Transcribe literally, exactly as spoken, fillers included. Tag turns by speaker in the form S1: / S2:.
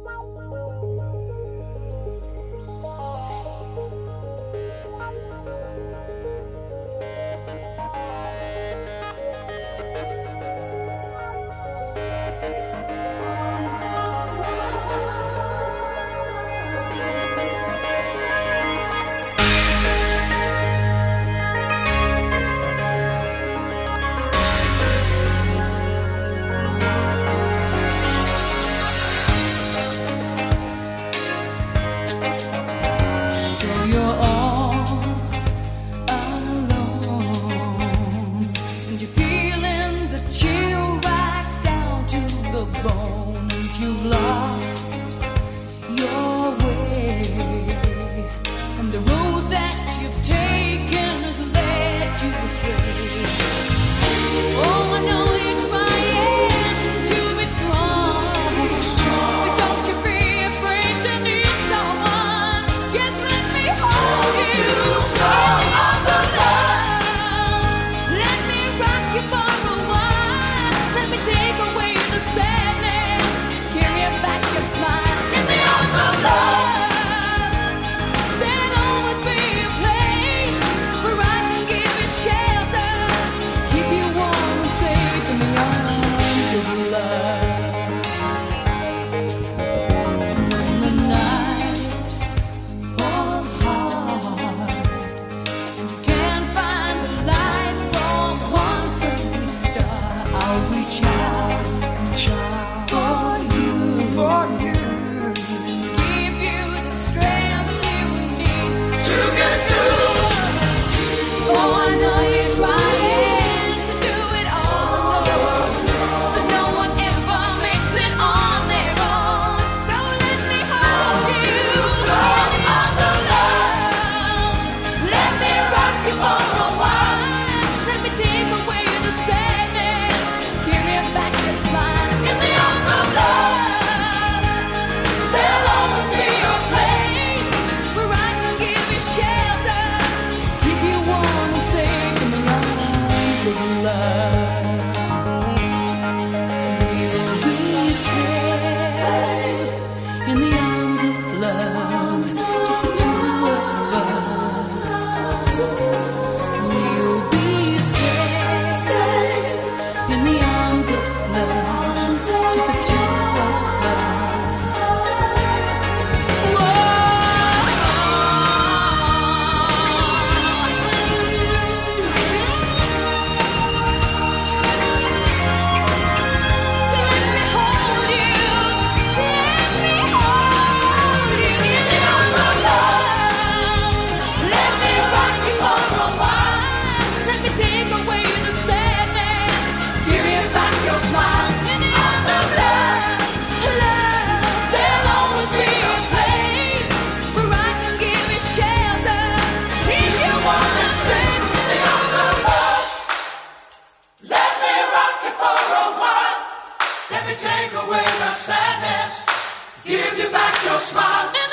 S1: You've lost your way, and the road that you've taken has led you astray. Oh, I know you're trying to be strong, but don't you be afraid to need someone. Just let me hold you in the arms of love. Let me rock you for a while. Let me take away the sadness. Give me back your smile in the arms of love. There'll always be a place where I can give you shelter, keep you warm and safe in the arms of love. When the night falls hard and you can't find the light from one friendly star, I'll reach out for you, for you. Give you the strength you need to get through. Oh, I know you're trying to do it all alone, but no one ever makes it on their own. So let me hold you in the arms of love. Let me rock you for a while. Let me take away the sadness. Give me back your smile in the arms of love. There'll always be a place where I can give you shelter, keep you warm and safe in the arms of love. You'll be safe in the arms of love, just the two of us. We'll be safe in the arms of love, just the two of us. So let me hold you, let me hold you in the arms of love. Let me rock you for a while. Let me take away the sadness. Give me back your smile in the arms of love. Love, there'll always be a place where I can give you shelter, keep you warm and safe in the arms of love.
S2: Let me rock you for a while. Let me take away the sadness. Give you back your smile.